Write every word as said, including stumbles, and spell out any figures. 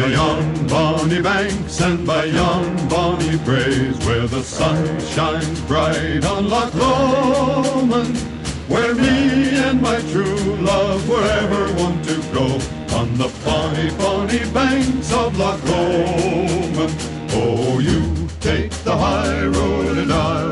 By yon bonny banks and by yon bonny braes, where the sun shines bright on Loch Lomond, where me and my true love were ever wont to go, on the bonny, bonny banks of Loch Lomond. Oh, you take the high road and I